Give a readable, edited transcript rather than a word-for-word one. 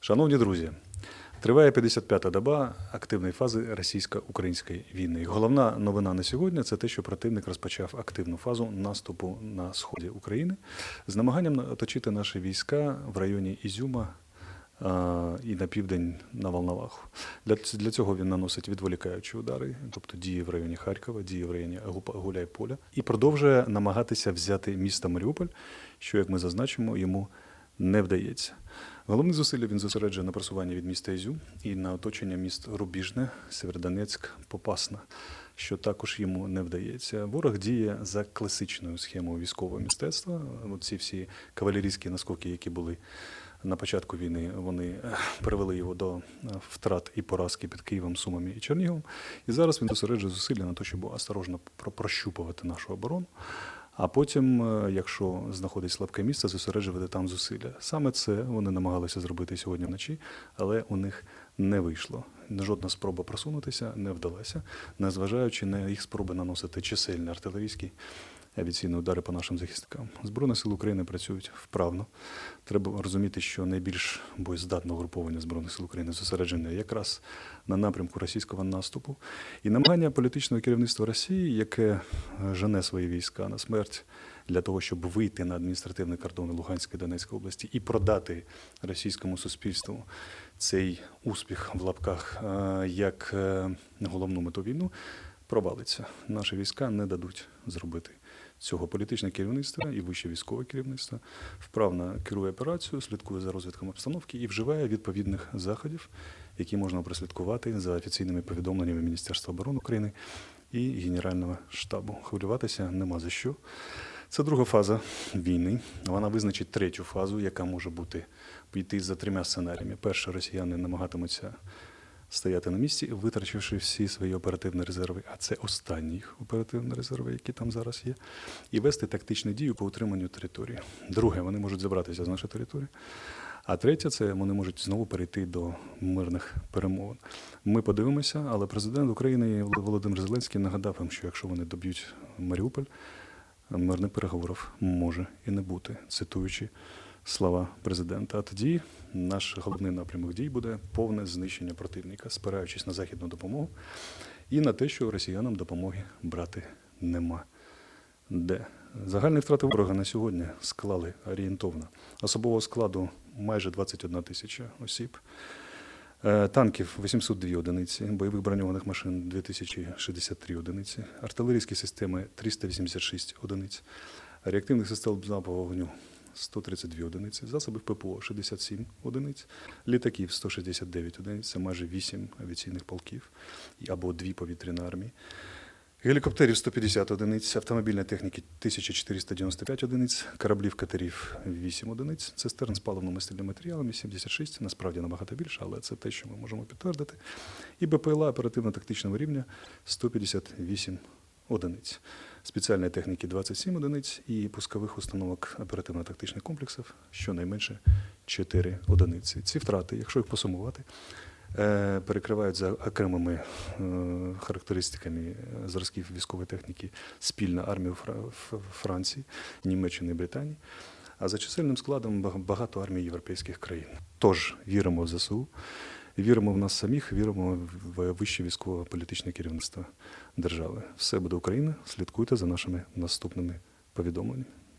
Шановні друзі, триває 55-та доба активної фази російсько-української війни. Головна новина на сьогодні – це те, що противник розпочав активну фазу наступу на сході України з намаганням оточити наші війська в районі Ізюма і на південь на Волноваху. Для цього він наносить відволікаючі удари, тобто дії в районі Харкова, дії в районі Гуляйполя, і продовжує намагатися взяти місто Маріуполь, що, як ми зазначимо, йому не вдається. Головні зусилля він зосереджує на просуванні від міста Ізюм і на оточення міст Рубіжне, Сєвєродонецьк, Попасна, що також йому не вдається. Ворог діє за класичною схемою військового мистецтва. Ці всі кавалерійські наскоки, які були на початку війни, вони привели його до втрат і поразки під Києвом, Сумами і Черніговом. І зараз він зосереджує зусилля на те, щоб осторожно прощупувати нашу оборону. А потім, якщо знаходить слабке місце, зосереджувати там зусилля. Саме це вони намагалися зробити сьогодні вночі, але у них не вийшло. Жодна спроба просунутися не вдалася, незважаючи на їх спроби наносити чисельні артилерійські авіаційні удари по нашим захисникам. Збройні сили України працюють вправно. Треба розуміти, що найбільш боєздатне угруповання Збройних сил України зосереджене якраз на напрямку російського наступу. І намагання політичного керівництва Росії, яке жене свої війська на смерть для того, щоб вийти на адміністративні кордони Луганської і Донецької області і продати російському суспільству цей успіх в лапках як головну мету війну, провалиться. Наші війська не дадуть зробити цього. Політичне керівництво і вище військове керівництво вправно керує операцією, слідкує за розвитком обстановки і вживає відповідних заходів, які можна прослідкувати за офіційними повідомленнями Міністерства оборони України і Генерального штабу. Хвилюватися нема за що. Це друга фаза війни. Вона визначить третю фазу, яка може піти за трьома сценаріями. Перше, росіяни намагатимуться стояти на місці, витрачивши всі свої оперативні резерви, а це останні їх оперативні резерви, які там зараз є, і вести тактичні дії по утриманню території. Друге, вони можуть забратися з нашої території. А третє, це вони можуть знову перейти до мирних перемовин. Ми подивимося, але президент України Володимир Зеленський нагадав їм, що якщо вони доб'ють Маріуполь, мирних переговорів може і не бути, цитуючи слова президента. А тоді наш головний напрямок дій буде повне знищення противника, спираючись на західну допомогу і на те, що росіянам допомоги брати нема де. Загальні втрати ворога на сьогодні склали орієнтовно. Особового складу майже 21 тисяча осіб, танків 802 одиниці, бойових броньованих машин 2063 одиниці, артилерійські системи 386 одиниць, реактивних систем залпового вогню 132 одиниці, засобів ППО 67 одиниць, літаків 169 одиниць, це майже 8 авіаційних полків або 2 повітряні армії, гелікоптерів 150 одиниць, автомобільної техніки 1495 одиниць, кораблів-катерів 8 одиниць, цистерн з паливно-мастильними матеріалами 76, насправді набагато більше, але це те, що ми можемо підтвердити, і БПЛА оперативно-тактичного рівня 158 одиниць, спеціальної техніки 27 одиниць і пускових установок оперативно-тактичних комплексів щонайменше 4 одиниці. Ці втрати, якщо їх посумувати, перекривають за окремими характеристиками зразків військової техніки спільна армія Франції, Німеччини і Британії, а за чисельним складом багато армій європейських країн. Тож віримо в ЗСУ, віримо в нас самих, віримо в вище військово-політичне керівництво держави. Все буде Україна, слідкуйте за нашими наступними повідомленнями.